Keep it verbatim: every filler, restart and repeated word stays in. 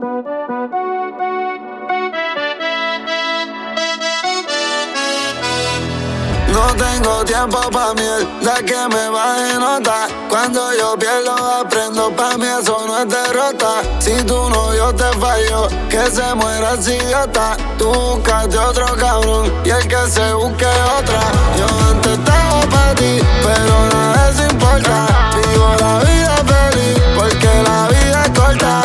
No tengo tiempo pa' mierda que me baje nota. Cuando yo pierdo aprendo, pa' mí eso no es derrota. Si tu novio te falló, que se muera ese idiota. Tú buscaste otro cabrón y el que se busque otra. Yo antes estaba pa' ti, pero nada de eso importa. Vivo la vida feliz porque la vida es corta.